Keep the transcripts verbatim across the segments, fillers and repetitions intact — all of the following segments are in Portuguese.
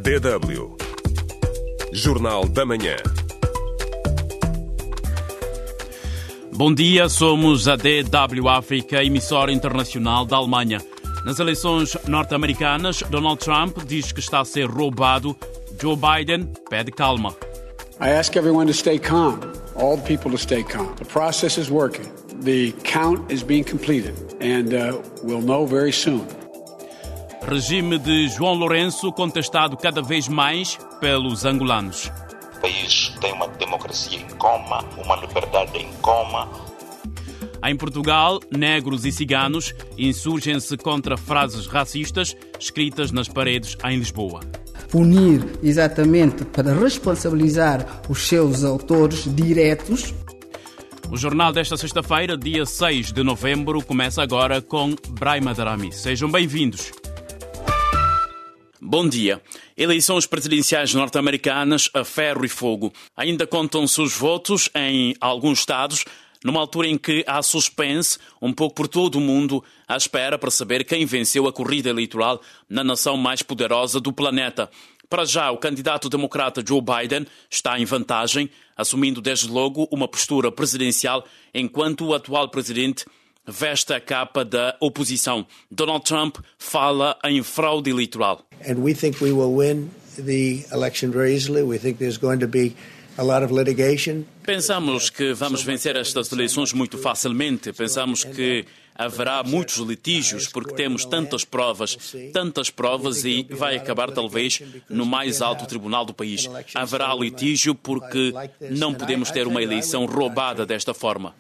D W Jornal da Manhã. Bom dia, somos a D W África, emissora internacional da Alemanha. Nas eleições norte-americanas, Donald Trump diz que está a ser roubado. Joe Biden pede calma. I ask everyone to stay calm, all the people to stay calm. The process is working. The count is being completed and uh, we'll know very soon. Regime de João Lourenço contestado cada vez mais pelos angolanos. O país tem uma democracia em coma, uma liberdade em coma. Em Portugal, negros e ciganos insurgem-se contra frases racistas escritas nas paredes em Lisboa. Punir exatamente para responsabilizar os seus autores diretos. O jornal desta sexta-feira, dia seis de novembro, começa agora com Braima Darami. Sejam bem-vindos. Bom dia. Eleições presidenciais norte-americanas a ferro e fogo. Ainda contam-se os votos em alguns estados, numa altura em que há suspense, um pouco por todo o mundo, à espera para saber quem venceu a corrida eleitoral na nação mais poderosa do planeta. Para já, o candidato democrata Joe Biden está em vantagem, assumindo desde logo uma postura presidencial, enquanto o atual presidente veste a capa da oposição. Donald Trump fala em fraude eleitoral. And we think we will win the election very easily. We think there's going to be a lot of litigation. Pensamos que vamos vencer estas eleições muito facilmente. Pensamos que haverá muitos litígios porque temos tantas provas, tantas provas e vai acabar talvez no mais alto tribunal do país. Haverá litígio porque não podemos ter uma eleição roubada desta forma.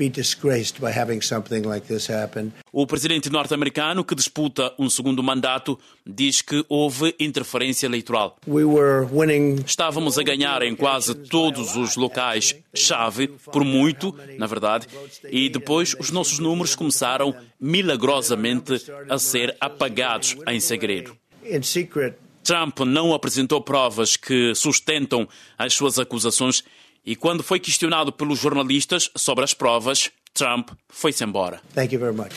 O presidente norte-americano, que disputa um segundo mandato, diz que houve interferência eleitoral. Estávamos a ganhar em quase todos os locais-chave, por muito, na verdade, e depois os nossos números começaram milagrosamente a ser apagados em segredo. Trump não apresentou provas que sustentam as suas acusações e quando foi questionado pelos jornalistas sobre as provas, Trump foi-se embora. Thank you very much.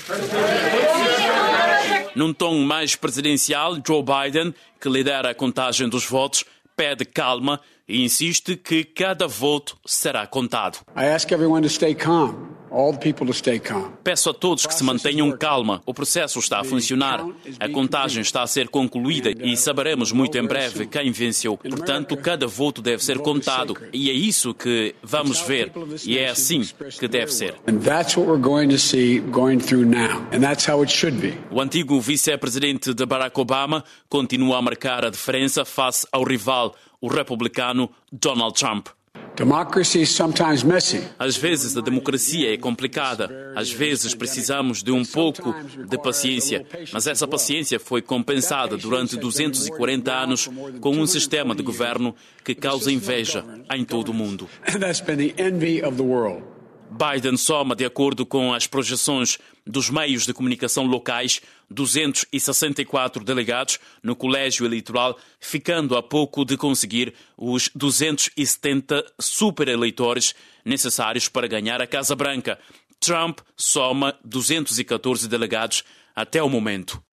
Num tom mais presidencial, Joe Biden, que lidera a contagem dos votos, pede calma e insiste que cada voto será contado. I ask everyone to stay calm, all the people to stay calm. Peço a todos que se mantenham calma. O processo está a funcionar. A contagem está a ser concluída e saberemos muito em breve quem venceu. Portanto, cada voto deve ser contado. E é isso que vamos ver. E é assim que deve ser. And that's what we're going to see going through now. And that's how it should be. O antigo vice-presidente de Barack Obama continua a marcar a diferença face ao rival, o republicano Donald Trump. Democracy is sometimes messy. Às vezes a democracia é complicada, às vezes precisamos de um pouco de paciência, mas essa paciência foi compensada durante duzentos e quarenta anos com um sistema de governo que causa inveja em todo o mundo. And that's been the envy of the world. Biden soma, de acordo com as projeções dos meios de comunicação locais, duzentos e sessenta e quatro delegados no colégio eleitoral, ficando a pouco de conseguir os duzentos e setenta supereleitores necessários para ganhar a Casa Branca. Trump soma duzentos e catorze delegados até o momento.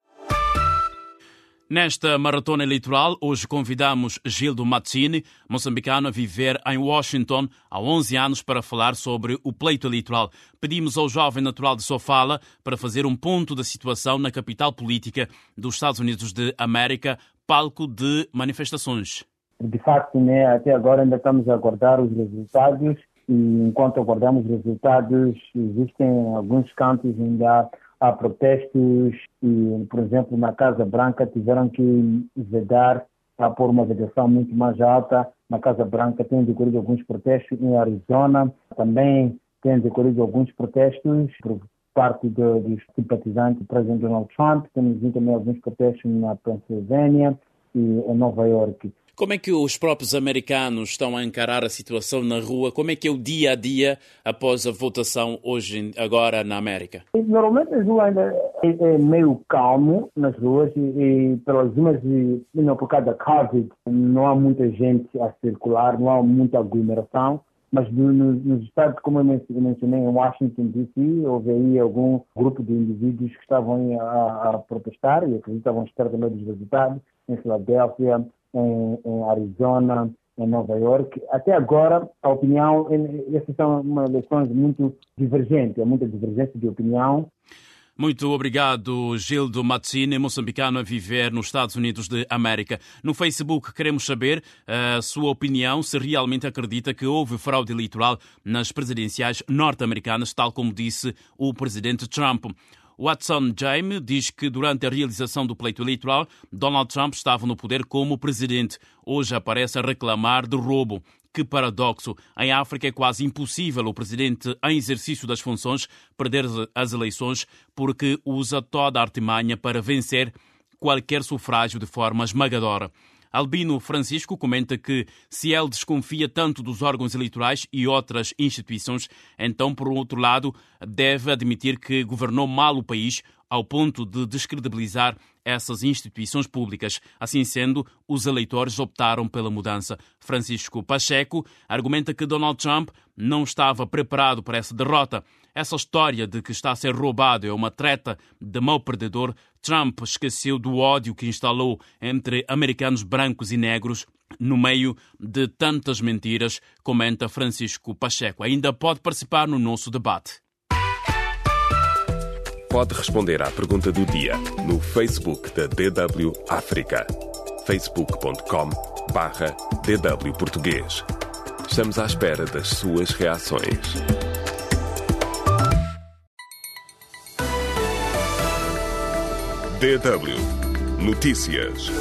Nesta maratona eleitoral, hoje convidamos Gildo Mazzini, moçambicano a viver em Washington há onze anos, para falar sobre o pleito eleitoral. Pedimos ao jovem natural de Sofala para fazer um ponto da situação na capital política dos Estados Unidos de América, palco de manifestações. De facto, né, até agora ainda estamos a aguardar os resultados e enquanto aguardamos os resultados, existem alguns cantos ainda há protestos e, por exemplo, na Casa Branca tiveram que vedar, a pôr uma vedação muito mais alta. Na Casa Branca tem decorrido alguns protestos, em Arizona também tem decorrido alguns protestos por parte do, dos simpatizantes do presidente Donald Trump. Temos visto também alguns protestos na Pensilvânia e em Nova York. Como é que os próprios americanos estão a encarar a situação na rua? Como é que é o dia a dia após a votação hoje, agora na América? Normalmente a rua ainda é, é meio calmo nas ruas e, e pelas zonas de, não, por causa da Covid, não há muita gente a circular, não há muita aglomeração. Mas no, no, nos estados, como eu mencionei, em Washington, D C, houve aí algum grupo de indivíduos que estavam a, a protestar e acreditavam estar também dos resultados. Em Filadélfia, em, em Arizona, em Nova York. Até agora, a opinião, essas são uma eleições muito divergentes, há muita divergência de opinião. Muito obrigado, Gildo Mazzini, moçambicano a viver nos Estados Unidos de América. No Facebook queremos saber a sua opinião, se realmente acredita que houve fraude eleitoral nas presidenciais norte-americanas, tal como disse o presidente Trump. Watson Jaime diz que durante a realização do pleito eleitoral, Donald Trump estava no poder como presidente. Hoje aparece a reclamar de roubo. Que paradoxo! Em África é quase impossível o presidente, em exercício das funções, perder as eleições porque usa toda a artimanha para vencer qualquer sufrágio de forma esmagadora. Albino Francisco comenta que se ele desconfia tanto dos órgãos eleitorais e outras instituições, então, por outro lado, deve admitir que governou mal o país ao ponto de descredibilizar essas instituições públicas. Assim sendo, os eleitores optaram pela mudança. Francisco Pacheco argumenta que Donald Trump não estava preparado para essa derrota. Essa história de que está a ser roubado é uma treta de mau perdedor. Trump esqueceu do ódio que instalou entre americanos brancos e negros no meio de tantas mentiras, comenta Francisco Pacheco. Ainda pode participar no nosso debate. Pode responder à pergunta do dia no Facebook da D W África. facebook ponto com barra D W Português. Estamos à espera das suas reações. D W Notícias.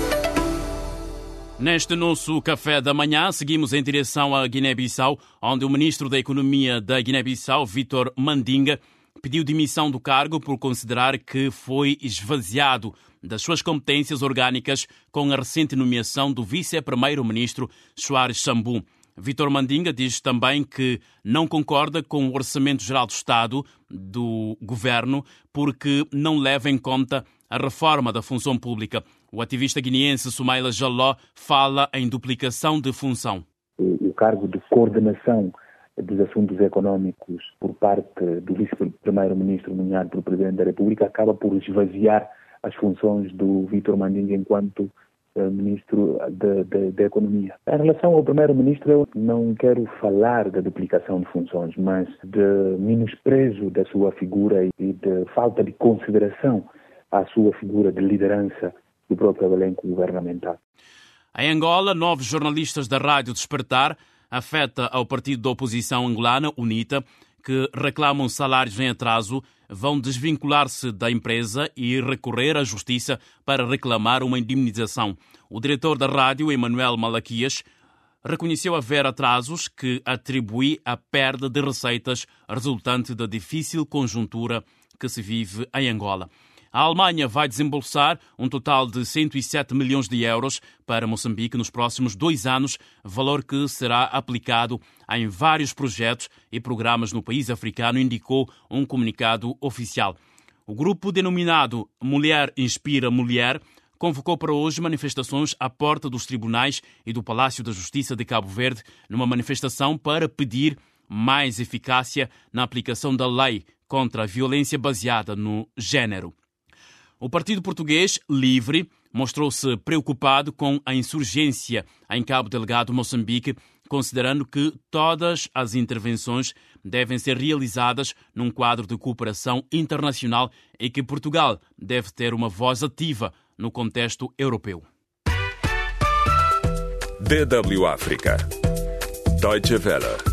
Neste nosso café da manhã, seguimos em direção à Guiné-Bissau, onde o ministro da Economia da Guiné-Bissau, Vítor Mandinga, pediu demissão do cargo por considerar que foi esvaziado das suas competências orgânicas com a recente nomeação do vice-primeiro-ministro Soares Sambu. Vítor Mandinga diz também que não concorda com o Orçamento Geral do Estado do governo porque não leva em conta a reforma da função pública. O ativista guineense Sumaila Jaló fala em duplicação de função. O cargo de coordenação dos assuntos económicos por parte do vice-primeiro-ministro nomeado pelo Presidente da República acaba por esvaziar as funções do Vítor Mandinga enquanto uh, Ministro da Economia. Em relação ao Primeiro-Ministro, eu não quero falar da duplicação de funções, mas de menosprezo da sua figura e de falta de consideração à sua figura de liderança do próprio elenco governamental. Em Angola, nove jornalistas da Rádio Despertar afeta ao partido da oposição angolana, UNITA, que reclamam salários em atraso, vão desvincular-se da empresa e recorrer à justiça para reclamar uma indemnização. O diretor da rádio, Emanuel Malaquias, reconheceu haver atrasos que atribui à perda de receitas resultante da difícil conjuntura que se vive em Angola. A Alemanha vai desembolsar um total de cento e sete milhões de euros para Moçambique nos próximos dois anos, valor que será aplicado em vários projetos e programas no país africano, indicou um comunicado oficial. O grupo denominado Mulher Inspira Mulher convocou para hoje manifestações à porta dos tribunais e do Palácio da Justiça de Cabo Verde, numa manifestação para pedir mais eficácia na aplicação da lei contra a violência baseada no género. O Partido Português Livre mostrou-se preocupado com a insurgência em Cabo Delgado, Moçambique, considerando que todas as intervenções devem ser realizadas num quadro de cooperação internacional e que Portugal deve ter uma voz ativa no contexto europeu. D W África. Deutsche Welle.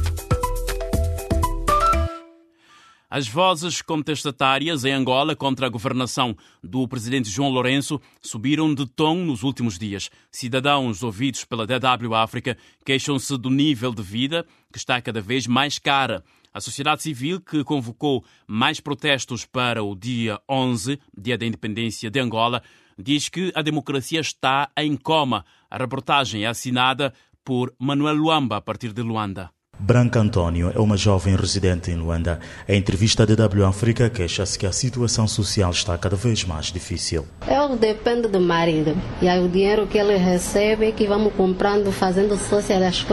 As vozes contestatárias em Angola contra a governação do presidente João Lourenço subiram de tom nos últimos dias. Cidadãos ouvidos pela D W África queixam-se do nível de vida que está cada vez mais cara. A sociedade civil, que convocou mais protestos para o dia onze, dia da independência de Angola, diz que a democracia está em coma. A reportagem é assinada por Manuel Luamba, a partir de Luanda. Branca Antônio é uma jovem residente em Luanda. Em entrevista à D W África, queixa-se que a situação social está cada vez mais difícil. Eu dependo do marido. E aí o dinheiro que ele recebe é que vamos comprando, fazendo social as coisas.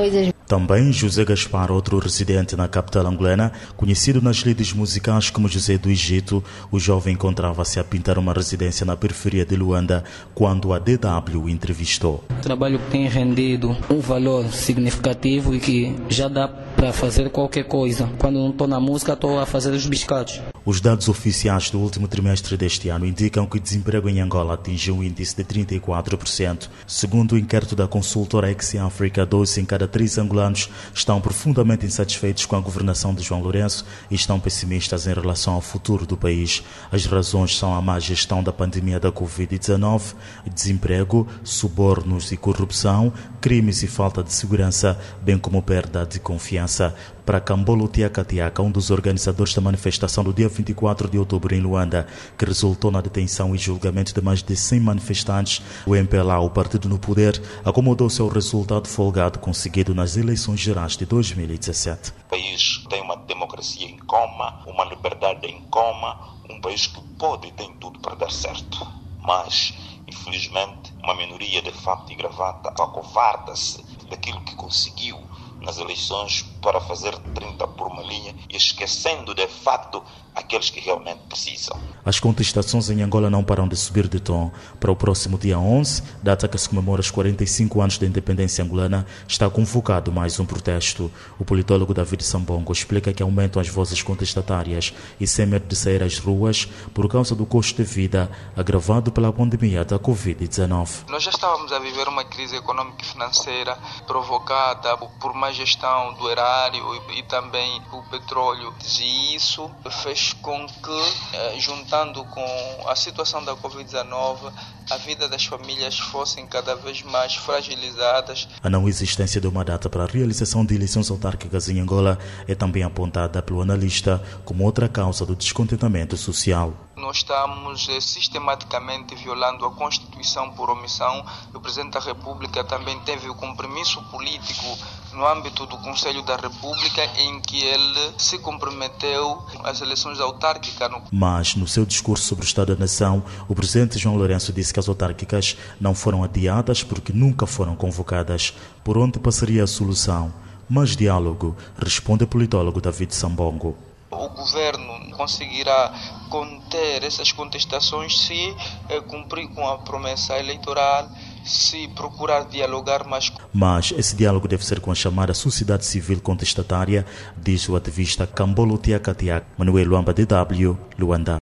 Também José Gaspar, outro residente na capital angolana, conhecido nas lides musicais como José do Egito, o jovem encontrava-se a pintar uma residência na periferia de Luanda quando a D W o entrevistou. Trabalho que tem rendido um valor significativo e que já dá para fazer qualquer coisa. Quando não estou na música, estou a fazer os biscados. Os dados oficiais do último trimestre deste ano indicam que o desemprego em Angola atingiu um índice de trinta e quatro por cento. Segundo o inquérito da consultora Ex-Africa, dois em cada três angolanos estão profundamente insatisfeitos com a governação de João Lourenço e estão pessimistas em relação ao futuro do país. As razões são a má gestão da pandemia da covid dezenove, desemprego, subornos e corrupção, crimes e falta de segurança, bem como perda de confiança. Para Kambolo Tiaka Tiaka, um dos organizadores da manifestação do dia vinte e quatro de outubro em Luanda, que resultou na detenção e julgamento de mais de cem manifestantes, o M P L A, o partido no poder, acomodou-se ao resultado folgado conseguido nas eleições gerais de dois mil e dezessete. O país tem uma democracia em coma, uma liberdade em coma, um país que pode e tem tudo para dar certo. Mas, infelizmente, uma minoria de fato e gravata acovarda-se daquilo que conseguiu nas eleições para fazer trinta por uma linha e esquecendo de facto aqueles que realmente precisam. As contestações em Angola não param de subir de tom. Para o próximo dia onze, data que se comemora os quarenta e cinco anos da independência angolana, está convocado mais um protesto. O politólogo David Sambongo explica que aumentam as vozes contestatárias e sem medo de sair às ruas por causa do custo de vida agravado pela pandemia da covid dezenove. Nós já estávamos a viver uma crise econômica e financeira provocada por má gestão do erário e, e também o petróleo. E isso fez com que, juntando com a situação da covid dezenove, a vida das famílias fossem cada vez mais fragilizadas. A não existência de uma data para a realização de eleições autárquicas em Angola é também apontada pelo analista como outra causa do descontentamento social. Nós estamos eh, sistematicamente violando a Constituição por omissão. O Presidente da República também teve o compromisso político no âmbito do Conselho da República em que ele se comprometeu às eleições autárquicas. Mas, no seu discurso sobre o Estado da Nação, o Presidente João Lourenço disse que as autárquicas não foram adiadas porque nunca foram convocadas. Por onde passaria a solução? Mas diálogo, responde o politólogo David Sambongo. O governo conseguirá conter essas contestações se eh, cumprir com a promessa eleitoral, se procurar dialogar mais. Mas esse diálogo deve ser com a chamada sociedade civil contestatária, diz o ativista Kambolo Tiaka Tiaka, Manuel Luamba, D W, Luanda.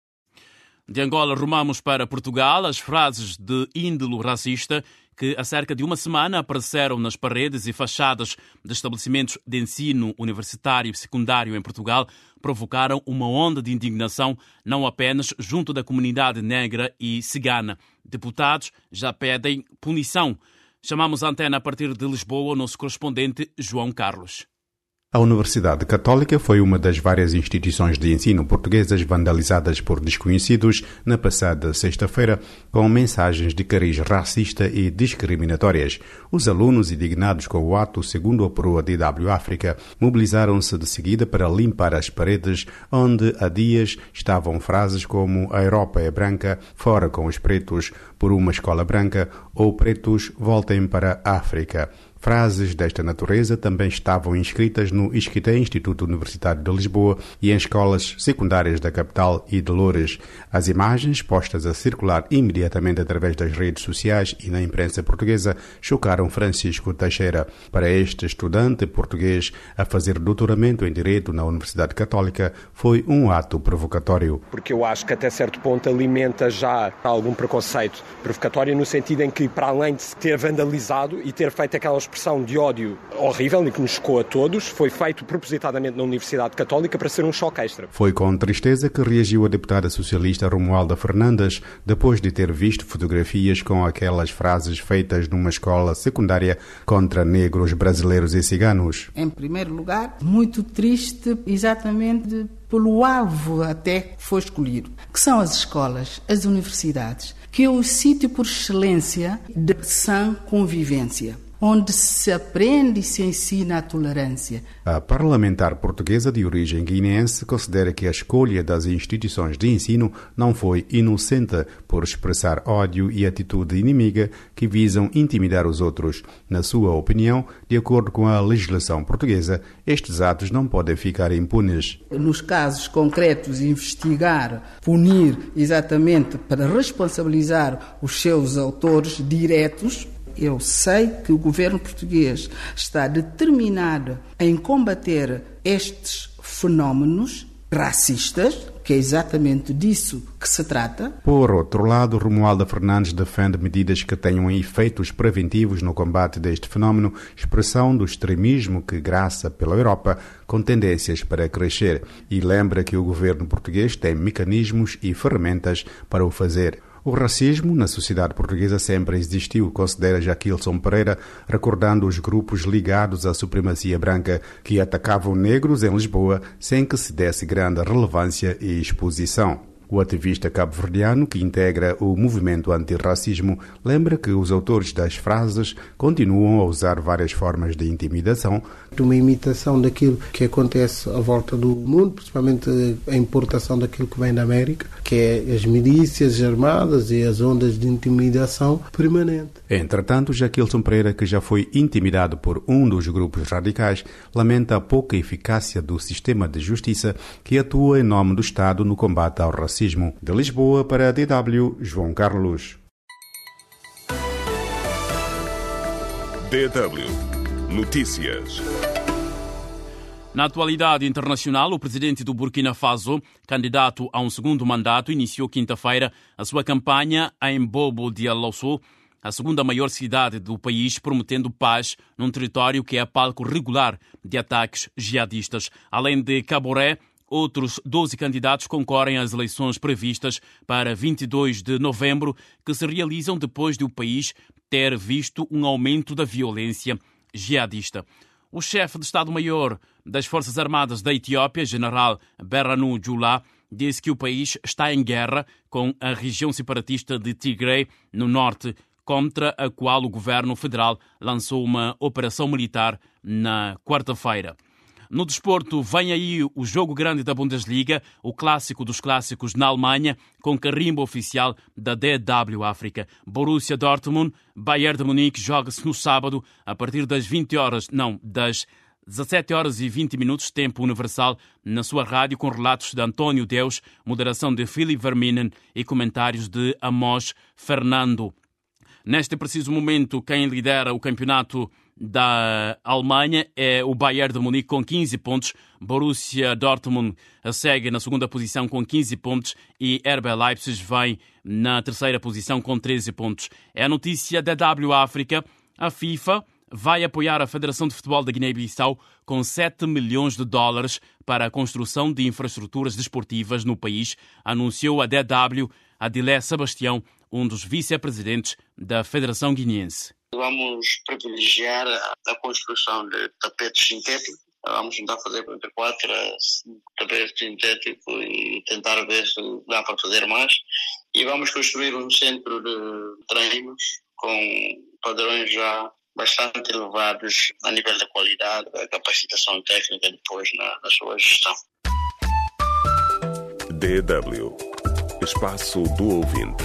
De Angola rumamos para Portugal. As frases de índole racista que há cerca de uma semana apareceram nas paredes e fachadas de estabelecimentos de ensino universitário e secundário em Portugal provocaram uma onda de indignação, não apenas junto da comunidade negra e cigana. Deputados já pedem punição. Chamamos a antena a partir de Lisboa o nosso correspondente João Carlos. A Universidade Católica foi uma das várias instituições de ensino portuguesas vandalizadas por desconhecidos na passada sexta-feira com mensagens de cariz racista e discriminatórias. Os alunos, indignados com o ato, segundo apurou a D W África, mobilizaram-se de seguida para limpar as paredes onde há dias estavam frases como "a Europa é branca, fora com os pretos, por uma escola branca" ou "pretos, voltem para a África". Frases desta natureza também estavam inscritas no ISCTE, Instituto Universitário de Lisboa, e em escolas secundárias da capital e de Loures. As imagens, postas a circular imediatamente através das redes sociais e na imprensa portuguesa, chocaram Francisco Teixeira. Para este estudante português a fazer doutoramento em Direito na Universidade Católica, foi um ato provocatório. Porque eu acho que até certo ponto alimenta já algum preconceito provocatório, no sentido em que, para além de se ter vandalizado e ter feito aquelas expressão de ódio horrível e que nos chocou a todos, foi feito propositadamente na Universidade Católica para ser um choque extra. Foi com tristeza que reagiu a deputada socialista Romualda Fernandes depois de ter visto fotografias com aquelas frases feitas numa escola secundária contra negros, brasileiros e ciganos. Em primeiro lugar, muito triste exatamente pelo alvo até que foi escolhido, que são as escolas, as universidades, que é o sítio por excelência de sã convivência. onde se aprende e se ensina a tolerância. A parlamentar portuguesa de origem guineense considera que a escolha das instituições de ensino não foi inocente por expressar ódio e atitude inimiga que visam intimidar os outros. Na sua opinião, de acordo com a legislação portuguesa, estes atos não podem ficar impunes. Nos casos concretos, investigar, punir exatamente para responsabilizar os seus autores diretos. Eu sei que o governo português está determinado em combater estes fenómenos racistas, que é exatamente disso que se trata. Por outro lado, Romualda Fernandes defende medidas que tenham efeitos preventivos no combate deste fenómeno, expressão do extremismo que graça pela Europa, com tendências para crescer, e lembra que o governo português tem mecanismos e ferramentas para o fazer. O racismo na sociedade portuguesa sempre existiu, considera Jaquilson Pereira, recordando os grupos ligados à supremacia branca que atacavam negros em Lisboa sem que se desse grande relevância e exposição. O ativista cabo-verdiano, que integra o movimento antirracismo, lembra que os autores das frases continuam a usar várias formas de intimidação. Uma imitação daquilo que acontece à volta do mundo, principalmente a importação daquilo que vem da América, que é as milícias armadas e as ondas de intimidação permanente. Entretanto, Jaquilson Pereira, que já foi intimidado por um dos grupos radicais, lamenta a pouca eficácia do sistema de justiça que atua em nome do Estado no combate ao racismo. De Lisboa para a D W, João Carlos. D W Notícias. Na atualidade internacional, o presidente do Burkina Faso, candidato a um segundo mandato, iniciou quinta-feira a sua campanha em Bobo Dioulasso, a segunda maior cidade do país, prometendo paz num território que é palco regular de ataques jihadistas. Além de Caboré, outros doze candidatos concorrem às eleições previstas para vinte e dois de novembro, que se realizam depois de o país ter visto um aumento da violência jihadista. O chefe de Estado-Maior das Forças Armadas da Etiópia, general Berhanu Jula, disse que o país está em guerra com a região separatista de Tigray, no norte, contra a qual o governo federal lançou uma operação militar na quarta-feira. No desporto, vem aí o jogo grande da Bundesliga, o clássico dos clássicos na Alemanha, com carimbo oficial da D W África. Borussia Dortmund, Bayern de Munique joga-se no sábado, a partir das vinte horas, não, das dezassete horas e vinte minutos, tempo universal, na sua rádio, com relatos de António Deus, moderação de Philipp Verminen e comentários de Amos Fernando. Neste preciso momento, quem lidera o campeonato da Alemanha é o Bayern de Munique com quinze pontos, Borussia Dortmund segue na segunda posição com quinze pontos e R B Leipzig vem na terceira posição com treze pontos. É a notícia da D W África. A FIFA vai apoiar a Federação de Futebol da Guiné-Bissau com sete milhões de dólares para a construção de infraestruturas desportivas no país, anunciou a D W Adilé Sebastião, um dos vice-presidentes da Federação Guineense. Vamos privilegiar a construção de tapetes sintéticos. Vamos tentar fazer entre quatro a cinco tapetes sintéticos e tentar ver se dá para fazer mais. E vamos construir um centro de treinos com padrões já bastante elevados a nível da qualidade, da capacitação técnica depois na, na sua gestão. D W Espaço do Ouvinte.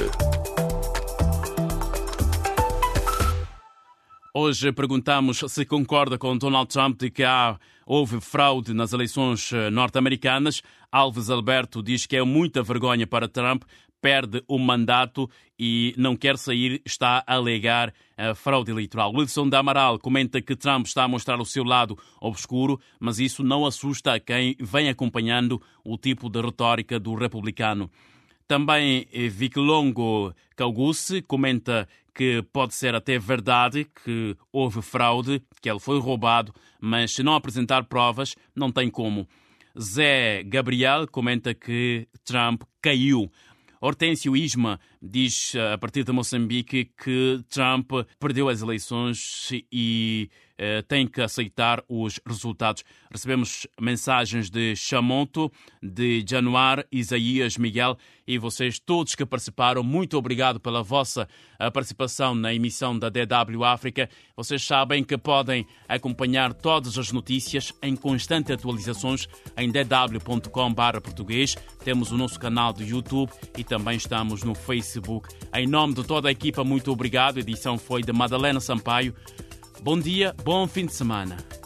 Hoje perguntamos se concorda com Donald Trump de que há, houve fraude nas eleições norte-americanas. Alves Alberto diz que é muita vergonha para Trump, perde o mandato e não quer sair, está a alegar a fraude eleitoral. Wilson da Amaral comenta que Trump está a mostrar o seu lado obscuro, mas isso não assusta a quem vem acompanhando o tipo de retórica do republicano. Também Viclongo Caugusse comenta que pode ser até verdade que houve fraude, que ele foi roubado, mas se não apresentar provas, não tem como. Zé Gabriel comenta que Trump caiu. Hortêncio Isma diz a partir de Moçambique que Trump perdeu as eleições e eh, tem que aceitar os resultados. Recebemos mensagens de Chamonto, de Januar, Isaías, Miguel e vocês todos que participaram. Muito obrigado pela vossa participação na emissão da D W África. Vocês sabem que podem acompanhar todas as notícias em constante atualizações em d w ponto com barra português. Temos o nosso canal do YouTube e também estamos no Facebook. Em nome de toda a equipa, muito obrigado. A edição foi de Madalena Sampaio. Bom dia, bom fim de semana.